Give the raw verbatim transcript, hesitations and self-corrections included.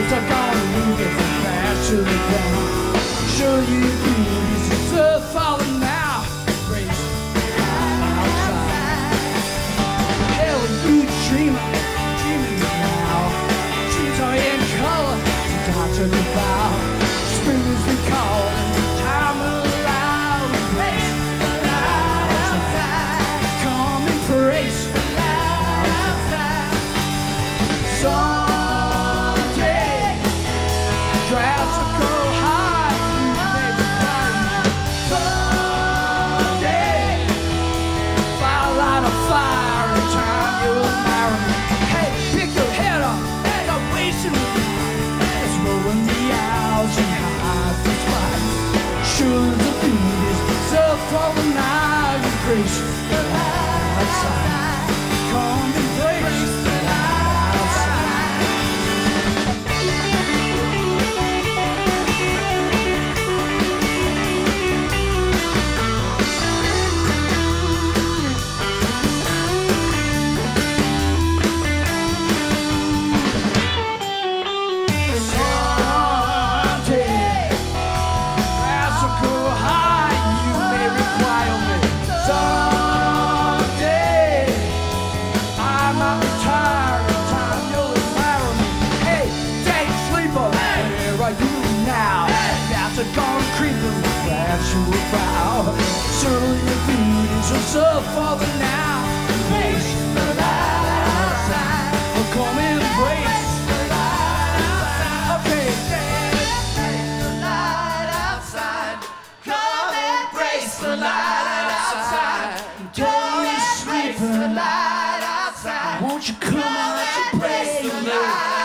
are gonna move it from fast to the ground. Sure you beauties deserve falling now. Race outside. Hell, you dreamer, dreaming now. Dreams are in color, start to devour. Spring is recalling, time alive. Race outside. Come and praise outside. Someday, grass will grow high. You may be blind. Someday, I'll light a fire in time you'll marry me. Hey, pick your head up, stop wasting me. Let's roll in the hours and hide the spot. Sure the beauties so for the night and grace outside. Come and grace outside. Someday, grass will grow high, you may require me. Someday, I might retire in time you'll admire me. Hey, day sleeper, where are you now? Bats are gone creeping, flash you about. Surely your beauties will serve for the now. Face the light outside, or come and embrace. Okay, the light outside, come embrace the light outside. Don't be sleeping, the light outside. Won't you come out to praise the light?